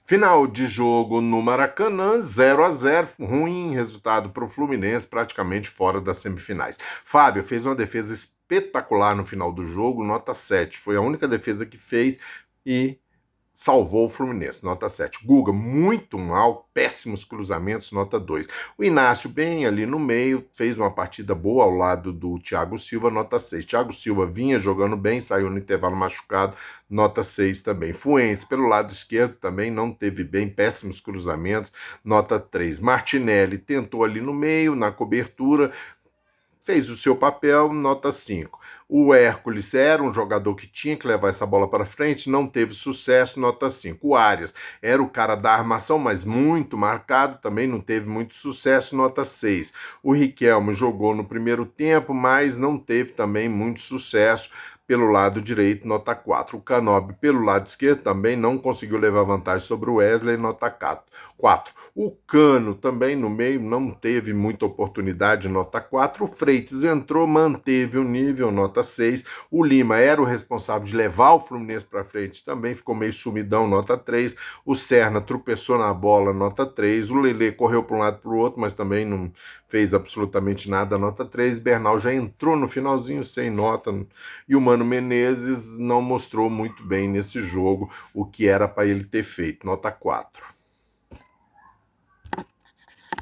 Final de jogo no Maracanã, 0-0, ruim resultado para o Fluminense, praticamente fora das semifinais. Fábio fez uma defesa espetacular no final do jogo, nota 7. Foi a única defesa que fez e salvou o Fluminense, nota 7. Guga, muito mal, péssimos cruzamentos, nota 2. O Inácio, bem ali no meio, fez uma partida boa ao lado do Thiago Silva, nota 6. Thiago Silva vinha jogando bem, saiu no intervalo machucado, nota 6 também. Fuentes, pelo lado esquerdo, também não teve bem, péssimos cruzamentos, nota 3. Martinelli tentou ali no meio, na cobertura, fez o seu papel, nota 5. O Hércules era um jogador que tinha que levar essa bola para frente, não teve sucesso, nota 5. O Arias era o cara da armação, mas muito marcado, também não teve muito sucesso, nota 6. O Riquelme jogou no primeiro tempo, mas não teve também muito sucesso, pelo lado direito, nota 4. O Canobi, pelo lado esquerdo, também não conseguiu levar vantagem sobre o Wesley, nota 4. O Cano também no meio não teve muita oportunidade, nota 4. O Freitas entrou, manteve o nível, nota 6. O Lima era o responsável de levar o Fluminense para frente, também ficou meio sumidão, nota 3. O Serna tropeçou na bola, nota 3. O Lelê correu para um lado e para o outro, mas também não fez absolutamente nada, nota 3. Bernal já entrou no finalzinho sem nota. E o Mano Menezes não mostrou muito bem nesse jogo o que era para ele ter feito, nota 4.